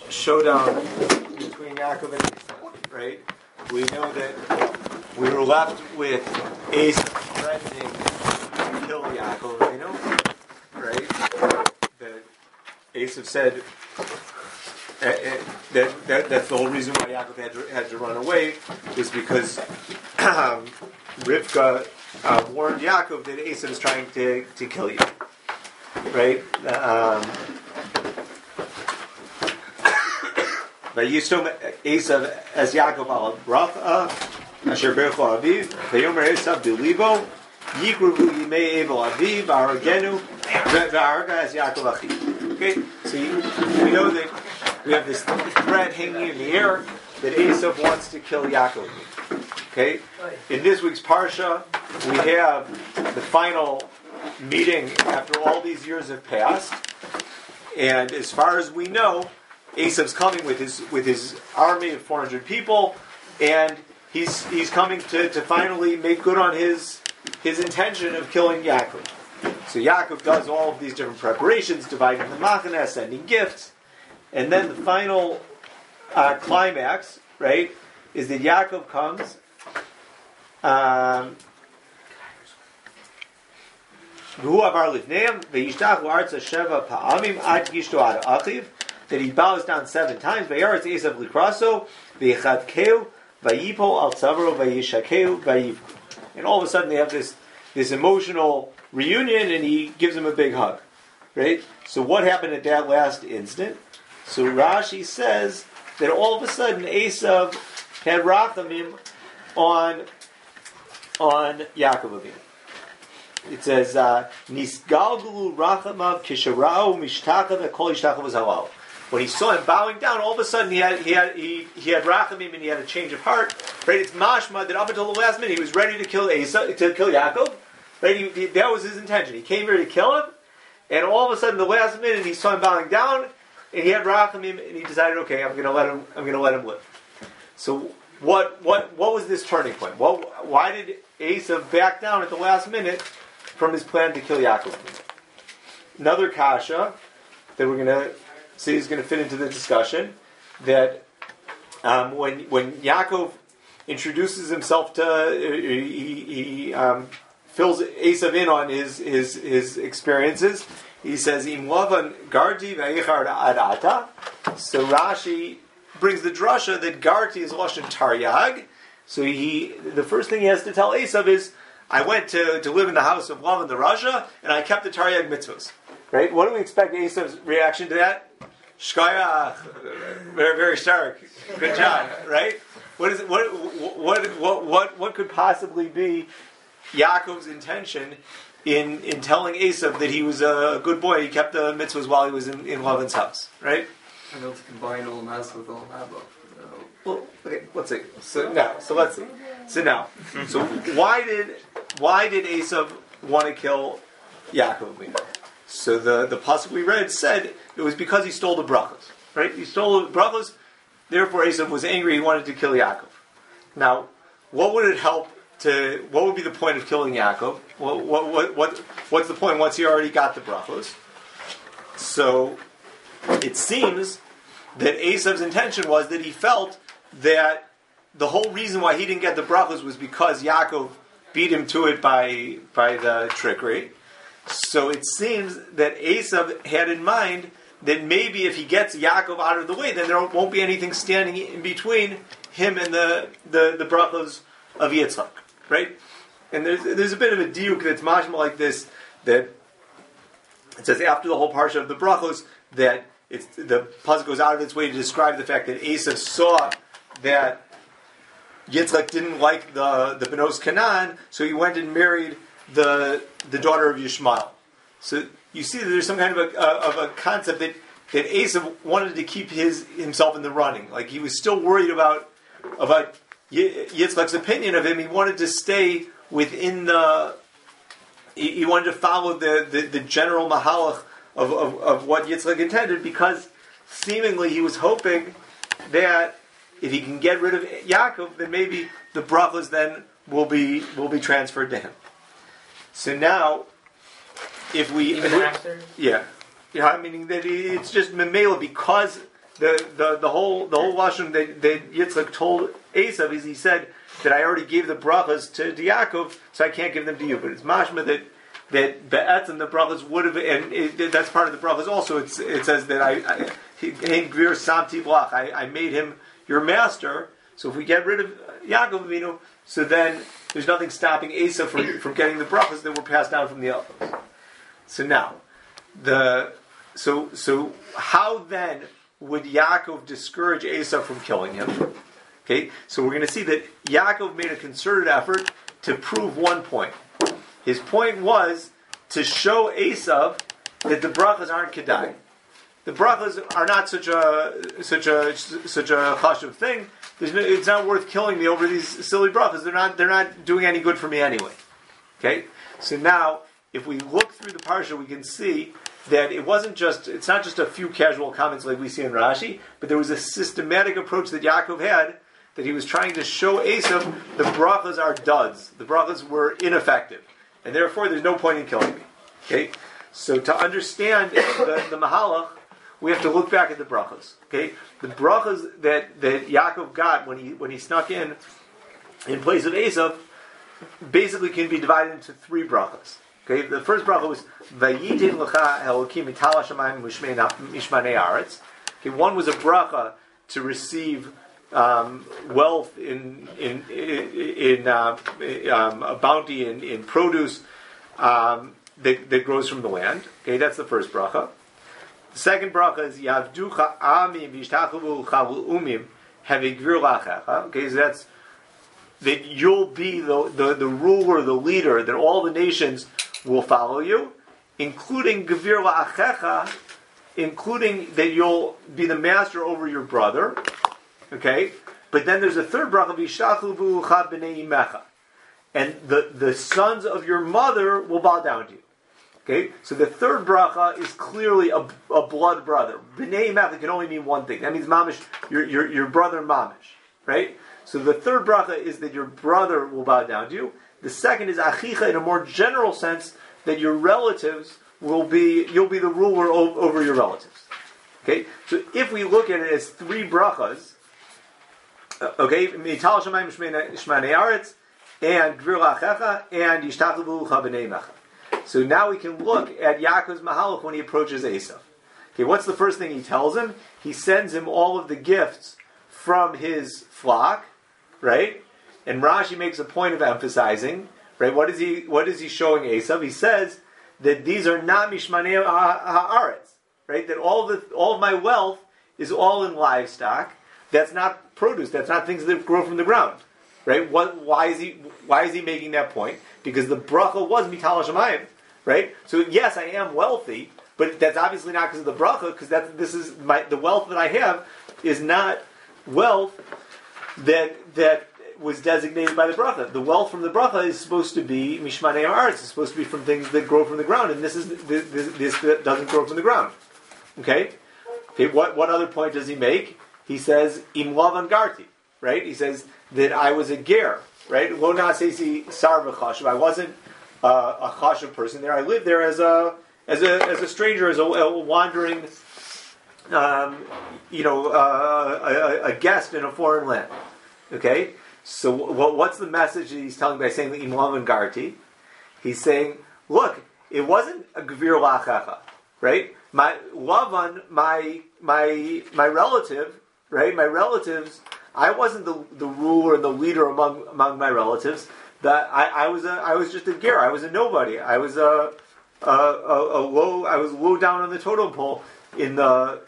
showdown between Yaakov and Esau, right? We know that we were left with Esau threatening to kill Yaakov, you know, right? That Esau said that's the whole reason why Yaakov had to run away, was because Rivka warned Yaakov that Esau is trying to kill you, right? Vayistom Esav as Yaakov al bracha asher bercho aviv vayomer Esav dulibo yikruvu yimei evel aviv v'aragenu v'araga as Yaakov achiv. Okay, so we know that we have this thread hanging in the air that Esav wants to kill Yaakov. Okay, in this week's parsha we have the final meeting after all these years have passed, and as far as we know, Esav's coming with his army of 400 people, and he's coming to finally make good on his intention of killing Yaakov. So Yaakov does all of these different preparations, dividing the machane, sending gifts, and then the final climax, right, is that Yaakov comes. That he bows down 7 times. Vayaretz Esav likraso, v'yechadkeu, v'yipo al tzavro, v'yishakeu, v'yivku. And all of a sudden they have this emotional reunion, and he gives him a big hug. Right? So what happened at that last instant? So Rashi says that all of a sudden Esav had rachamim on Yaakov Avinu. It says, Nisgalgulu rachamav kisharau mishtachav kol yishtachav halal. When he saw him bowing down, all of a sudden he had rachamim, and he had a change of heart. Right? It's mashma that up until the last minute he was ready to kill Yaakov. Right? That was his intention. He came here to kill him, and all of a sudden, the last minute, he saw him bowing down, and he had rachamim, and he decided, okay, I'm going to let him live. So what was this turning point? Why did Esav back down at the last minute from his plan to kill Yaakov? Another kasha that we're going to see is going to fit into the discussion, that when Yaakov introduces himself he fills Esav in on his experiences. He says, Im lavan gardi v'yichar adata. So Rashi brings the drasha that gardi is lashon taryag. So the first thing he has to tell Esav is, I went to live in the house of Lavan the Raja, and I kept the Taryag mitzvahs. Right? What do we expect Esav's reaction to that? Shkaya, very, very stark. Good job. Right? What is it? What could possibly be Yaakov's intention in telling Esav that he was a good boy? He kept the mitzvahs while he was in Lavan's house. Right? I know to combine all mass with all Abba. Well, okay, let's see. So let's see. So why did Esav want to kill Yaakov? So the pasuk we read said it was because he stole the brachos. Right? He stole the brachos. Therefore, Esav was angry. He wanted to kill Yaakov. Now, what would be the point of killing Yaakov? What's the point once he already got the brachos? So it seems that Esav's intention was that he felt that the whole reason why he didn't get the brachos was because Yaakov beat him to it by the trickery. So it seems that Esav had in mind that maybe if he gets Yaakov out of the way, then there won't be anything standing in between him and the brachos of Yitzchak, right? And there's a bit of a diuk that's mashma like this, that it says after the whole parsha of the brachos that the pasuk goes out of its way to describe the fact that Esav saw that Yitzchak didn't like the Benos Canaan, so he went and married the daughter of Yishmael. So you see that there's some kind of a concept that Esav wanted to keep himself in the running. Like he was still worried about Yitzchak's opinion of him. He wanted to stay within he wanted to follow the general mahalach of what Yitzchak intended, because seemingly he was hoping that if he can get rid of Yaakov, then maybe the brachos then will be transferred to him. So now, if we after? meaning that it's just memela, because the whole lashon that Yitzchak told Esav is he said that I already gave the brachas to Yaakov, so I can't give them to you. But it's mashma that be'etzem the brachas would have, and that's part of the brachas also. It says that I made him your master. So if we get rid of Yaakov Avinu, so then there's nothing stopping Esav from getting the brachas that were passed down from the elders. So now, so how then would Yaakov discourage Esav from killing him? Okay, so we're going to see that Yaakov made a concerted effort to prove one point. His point was to show Esav that the brachas aren't kedai. The brachas are not such a chashuv thing. It's not worth killing me over these silly brachas. They're not doing any good for me anyway. Okay, so now if we look through the parsha, we can see that it's not just a few casual comments like we see in Rashi, but there was a systematic approach that Yaakov had, that he was trying to show Esav the brachas are duds. The brachas were ineffective. And therefore there's no point in killing me. Okay? So to understand the Mahalach, we have to look back at the brachas. Okay? The brachas that Yaakov got when he snuck in place of Esav basically can be divided into three brachas. Okay, the first bracha was Vayitin Lecha Elokim Mitala Shamayim Mishmanei Aretz. Okay, one was a bracha to receive wealth in a bounty in produce that grows from the land. Okay, that's the first bracha. The second bracha is Yavducha Ami Vishtachavu Chavu Umim Havigvir Lachecha. Okay, so that's that you'll be the ruler, the leader, that all the nations will follow you, including Gevir La'achecha, including that you'll be the master over your brother. Okay? But then there's a third bracha, Vishachu V'ucha B'nei Imecha. And the sons of your mother will bow down to you. Okay? So the third bracha is clearly a blood brother. B'nei Imecha can only mean one thing. That means mamish, your brother mamish. Right? So the third bracha is that your brother will bow down to you. The second is achicha in a more general sense, that your relatives you'll be the ruler over your relatives. Okay? So if we look at it as three brachas, okay, Mital Shamayim Shmanei Aretz, and Gvir La'achecha, and Yishtachu V'ucha B'nei Imecha. So now we can look at Yaakov's Mahalach when he approaches Esav. Okay, what's the first thing he tells him? He sends him all of the gifts from his flock, right? And Rashi makes a point of emphasizing, right? What is he showing Esav? He says that these are not mishmanei haaretz, right? That all of my wealth is all in livestock. That's not produce. That's not things that grow from the ground, right? Why is he making that point? Because the bracha was mital shamayim, right? So yes, I am wealthy, but that's obviously not because of the bracha. Because the wealth that I have is not wealth that was designated by the bracha. The wealth from the bracha is supposed to be mishmanei haaretz. It's supposed to be from things that grow from the ground, and this doesn't grow from the ground. Okay. What other point does he make? He says im lavan garti. Right. He says that I was a ger. Right. Lo nasesi sar v'chashuv. I wasn't a chashuv person there. I lived there as a stranger, as a wandering, a guest in a foreign land. Okay. So what's the message that he's telling by saying Im Lavan Garti? He's saying, look, it wasn't a Gvir La'achecha, right? My Lavan, my relative, right? My relatives, I wasn't the ruler and the leader among my relatives. That I was just a ger. I was a nobody. I was I was low down on the totem pole in the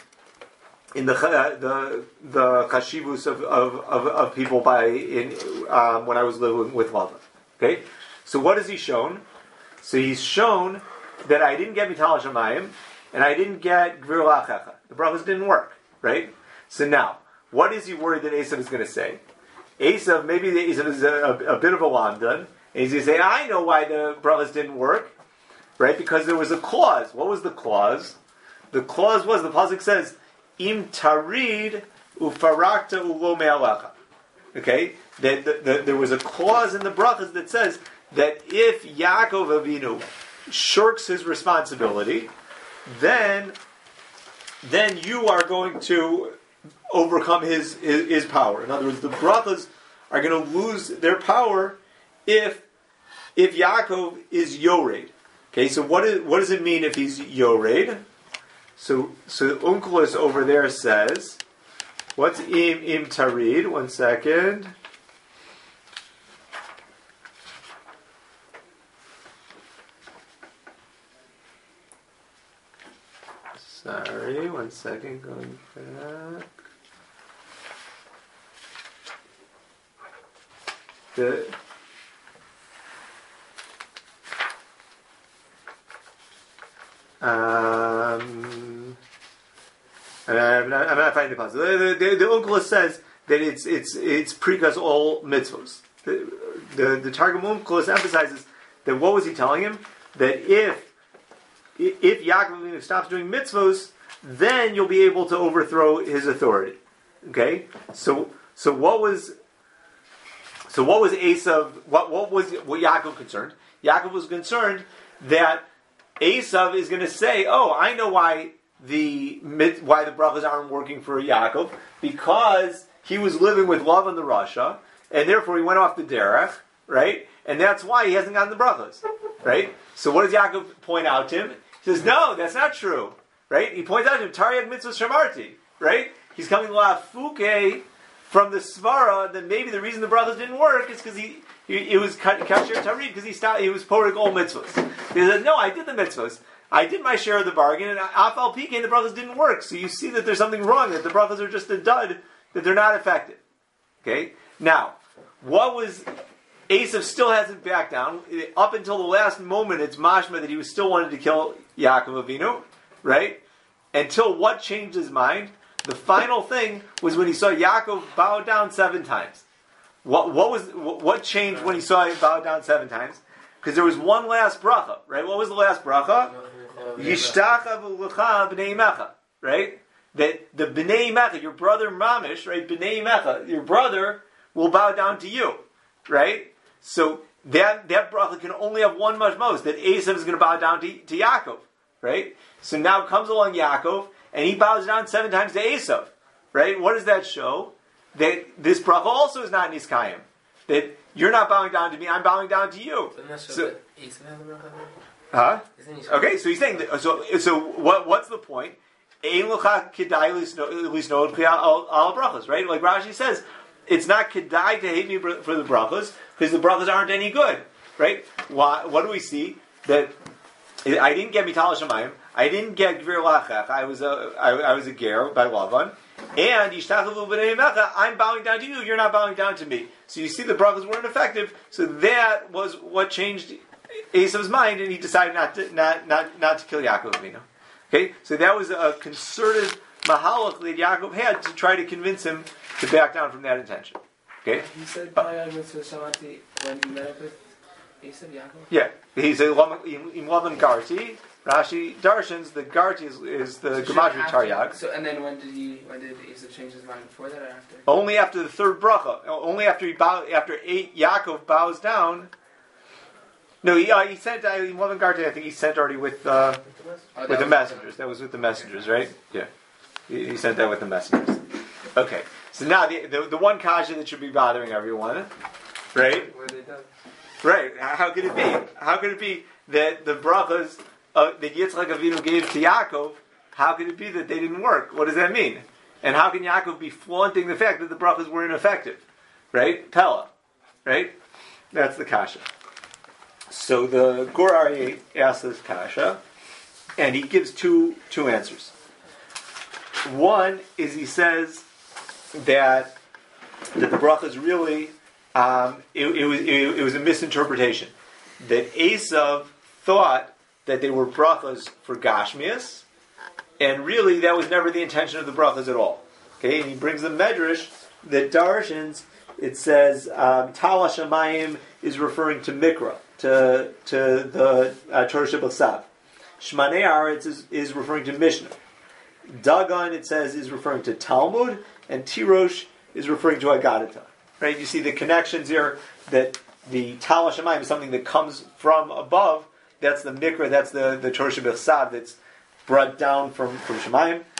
chashivus of people when I was living with Lavan. Okay, so what has he shown? So he's shown that I didn't get mital shamayim and I didn't get gvir la'achecha. The brachas didn't work, right? So now, what is he worried that Esav is going to say? Maybe Esav is a bit of a lamdan, and he's going to say, I know why the brachas didn't work, right? Because there was a clause. What was the clause? The clause was, the pasuk says, Im tarid ufarakta ulo me'alecha. Okay? There was a clause in the brachas that says that if Yaakov Avinu shirks his responsibility, then you are going to overcome his power. In other words, the brachas are going to lose their power if Yaakov is Yored. Okay, so what does it mean if he's Yored? So Onkelos over there says, what's im tarid? 1 second. Sorry, 1 second, going back. I'm not finding the puzzle. The Onkelos says that it's prikas all mitzvos. The Targum Onkelos emphasizes that what was he telling him? That if Yaakov Avinu stops doing mitzvos, then you'll be able to overthrow his authority. Okay, so what was Esav? What was Yaakov concerned? Yaakov was concerned that Esav is going to say, "Oh, I know why the brachas aren't working for Yaakov, because he was living with Lavan the Rasha, and therefore he went off the derech, right? And that's why he hasn't gotten the brachas, right? So what does Yaakov point out to him? He says, "No, that's not true, right?" He points out to him, "Tariag mitzvah shamarti," right? He's coming la fuke from the svara that maybe the reason the brachas didn't work is because he was kasher tarid because he was porik all mitzvahs. He says, "No, I did the mitzvahs. I did my share of the bargain, and afal pikein the brachas didn't work. So you see that there's something wrong, that the brachas are just a dud, that they're not effective." Okay? Now, what was Esav still hasn't backed down. Up until the last moment, it's mashma that he was still wanted to kill Yaakov Avinu, right? Until what changed his mind? The final thing was when he saw Yaakov bow down 7 times. What changed when he saw him bow down 7 times? Because there was one last bracha, right? What was the last bracha? Yishtachav u'lecha b'nei imecha, right? That the b'nei imecha, your brother Mamish, right? B'nei imecha, your brother will bow down to you, right? So that bracha can only have one mashmos, that Esav is going to bow down to Yaakov, right? So now comes along Yaakov, and he bows down 7 times to Esav, right? What does that show? That this bracha also is not niskayim. That you're not bowing down to me, I'm bowing down to you. So huh? Okay, so he's saying that, so what's the point? Ein lecha kedai lisnod al brachas, right? Like Rashi says, it's not kedai to hate me for the brachas because the brachas aren't any good, right? What do we see? That I didn't get mital shamayim, I didn't get gvir lachach. I was a ger by Lavan, and yishtachavu b'nei imecha. I'm bowing down to you. You're not bowing down to me. So you see, the brachas weren't effective. So that was what changed Esav's mind, and he decided not to kill Yaakov Avinu. Okay, so that was a concerted mahalach that Yaakov had to try to convince him to back down from that intention. Okay, he said Tariag mitzvah shamati when he met up with Esav Yaakov. Yeah, he said im Lavan Garti. Rashi darshans the Garti is the gematria Tariag. So and then when did Esav change his mind? Before that or after? Only after the third bracha. Only after Yaakov bows down. No, he sent in Lavan Garti. I think he sent already with the messengers. That was with the messengers, right? Yeah, he sent that with the messengers. Okay, so now the one kasha that should be bothering everyone, right? Where they done? Right. How could it be? How could it be that the brachas that Yitzchak Avinu gave to Yaakov, how could it be that they didn't work? What does that mean? And how can Yaakov be flaunting the fact that the brachas were ineffective? Right? Pella. Right? That's the kasha. So the Gur Aryeh asks this kasha, and he gives two answers. One is he says that the brachas really it was a misinterpretation. That Esav thought that they were brachas for Gashmias, and really that was never the intention of the brachas at all. Okay, and he brings the medrash that darshans. It says Tala Shamayim is referring to Mikra, to the Torah Shabbat. Shmanei Aretz is referring to Mishnah. Dagon, it says, is referring to Talmud, and Tirosh is referring to Agadata. Right? You see the connections here, that the Tala Shamayim is something that comes from above. That's the Mikra, that's the Torah Shabbat that's brought down from Shamayim.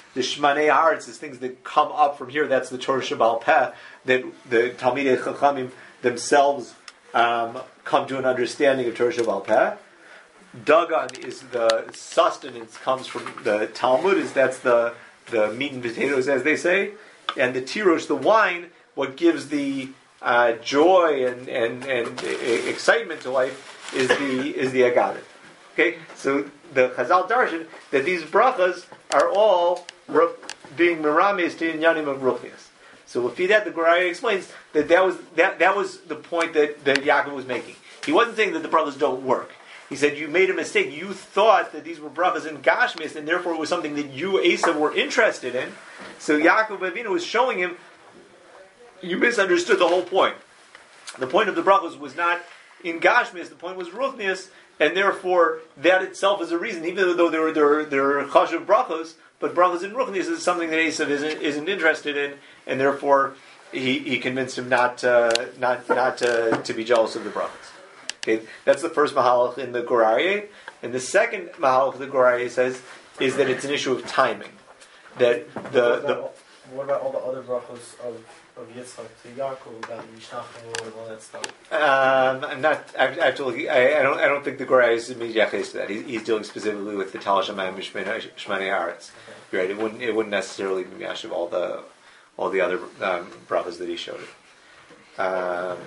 the Shmanei Haaretz is things that come up from here. That's the Torah Shabbal Peh, that the Talmidei Chachamim themselves come to an understanding of Torah Shabbal Peh. Dagan is the sustenance, comes from the Talmud, that's the meat and potatoes, as they say. And the Tirosh, the wine, what gives the joy and excitement to life is the Agadah. Okay, so the Chazal darshan that these brachas are all being merames to inyanim of ruchnius. So with that, the Goraya explains that was the point that Yaakov was making. He wasn't saying that the brachas don't work. He said, you made a mistake. You thought that these were brachas in Gashmis, and therefore it was something that you, Esav, were interested in. So Yaakov Avinu was showing him, you misunderstood the whole point. The point of the brachas was not in Gashmis, the point was Ruchnius, and therefore that itself is a reason, even though there are chashuv brachas, but brachas in Ruchnius is something that Esav isn't interested in, and therefore he convinced him not to be jealous of the brachas. Okay, that's the first mahalach in the Goraya. And the second mahalach the Goraya says is that it's an issue of timing. That what about all the other brachos of Yitzchak to Yaakov about Yishnachim and all that stuff? I'm not actually. I don't think the Goraya is immediately to that. He's dealing specifically with the Tal Shamayim Shmanei Haaretz. You're right. It wouldn't necessarily be Yashiv all the other brachos that he showed it.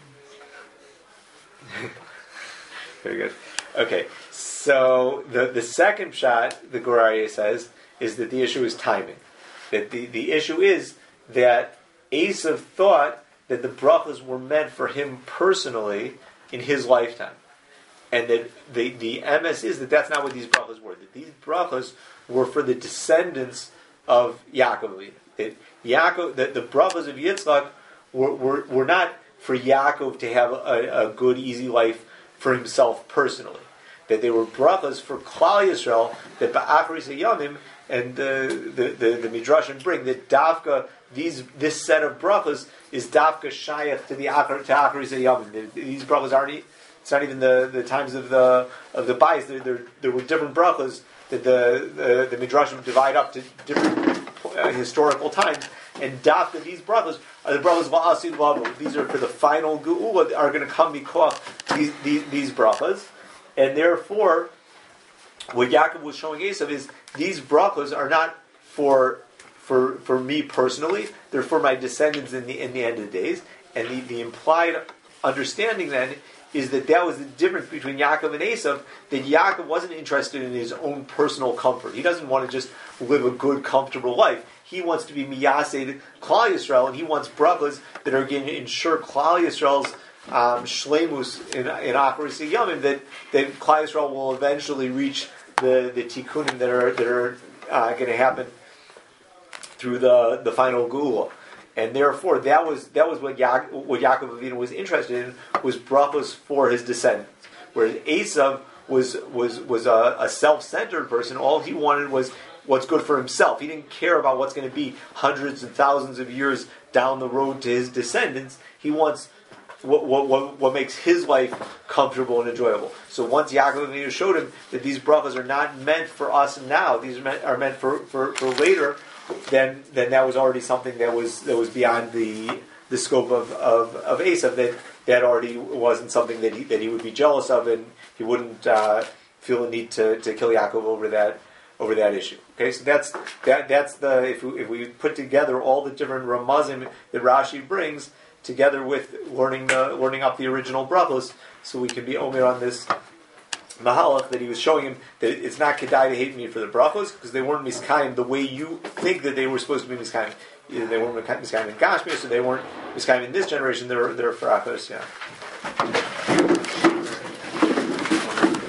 Very good. Okay, so the second shot, the Goraya says, is that the issue is timing. That the issue is that Esav thought that the brachas were meant for him personally in his lifetime. And that the MS is that that's not what these brachas were. That these brachas were for the descendants of Yaakov. That the brachas of Yitzchak were not for Yaakov to have a good, easy life for himself personally. That they were brachas for Klal Yisrael, that ba'achris hayamim, and the Midrashim bring that Davka, this set of brachas is Davka shayach to achris hayamim. These brachas aren't. It's not even the times of the bias. There were different brachas that the Midrashim divide up to different historical times. And Davka, these brachas are the brachas va'asid v'avu. These are for the final geula, are going to come because these brachas, and therefore, what Yaakov was showing Esav is these brachas are not for me personally; they're for my descendants in the end of the days. And the implied understanding then is that was the difference between Yaakov and Esav. That Yaakov wasn't interested in his own personal comfort. He doesn't want to just live a good, comfortable life. He wants to be miyased Klal Yisrael, and he wants brachas that are going to ensure Klal Yisrael's shleimus in Achris Yamim, that Klal Yisrael will eventually reach the tikkunim that are going to happen through the final geula. And therefore, that was what Yaakov Avinu was interested in, was brachos for his descendants. Whereas Esav was a self-centered person. All he wanted was what's good for himself. He didn't care about what's going to be hundreds and thousands of years down the road to his descendants. He wants what makes his life comfortable and enjoyable. So once Yaakov Avinu showed him that these brachas are not meant for us now, these are meant for later, then that was already something that was beyond the scope of Esav. That already wasn't something that he would be jealous of, and he wouldn't feel the need to kill Yaakov over that issue. Okay, so that's the if we put together all the different ramazim that Rashi brings together with learning up the original brachos, so we can be omer on this mahalach that he was showing him that it's not kedai to hate me for the brachos because they weren't miskayim the way you think that they were supposed to be miskayim. Either they weren't miskayim in Gashmis, or they weren't miskayim in this generation. They're for achos. Yeah.